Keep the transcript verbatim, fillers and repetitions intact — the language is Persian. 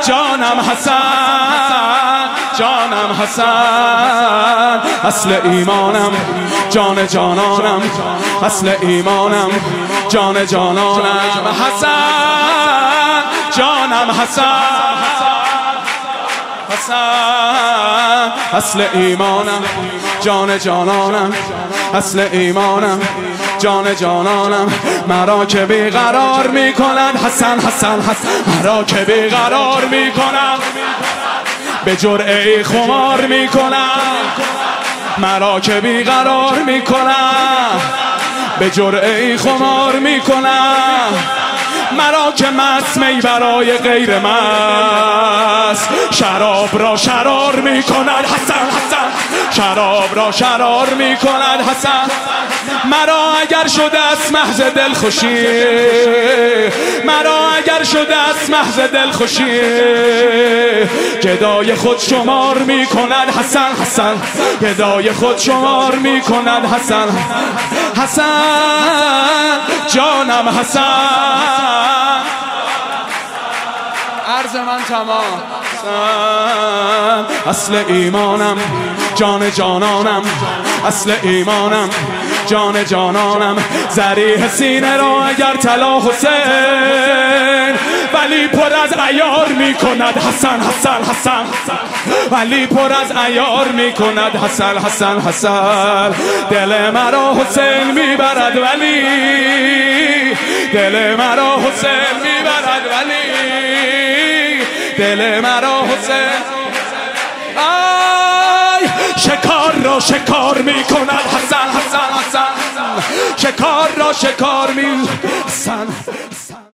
جانم حسن جانم حسن اصل ایمانم جان جانانم اصل ایمانم جان جانانم حسن جانم حسن حسن اصل ایمانم جان جانانم اصل ایمانم جان جانانم مرا که بیقرار میکنند حسن حسن حسن مرا که بیقرار میکنند به جرعه خمار میکنند مرا که بیقرار میکنند به جرعه خمار میکنند مرا که مست می برای غیر مست شراب را شرار می کند حسن حسن شراب را شرار می کند حسن مرا اگر شده است محض دلخوشی مرا اگر شده است محض دلخوشی گدای خود شمار می کند حسن حسن گدای خود شمار می کند حسن حسن جانم حسن عرض من تمام اصل ایمانم جان جانانم اصل ایمانم جان جانانم ذریح سینه را اگر طلا حسین ولی پر از عیار می کند حسن حسن حسن ولی پر از عیار می کند حسن حسن حسن دل مرا حسین می برد ولی دل مرا حسین می برد ولی دل مرا حسین آی شکار را شکار می کند حسن حسن حسن شکار را شکار می حسن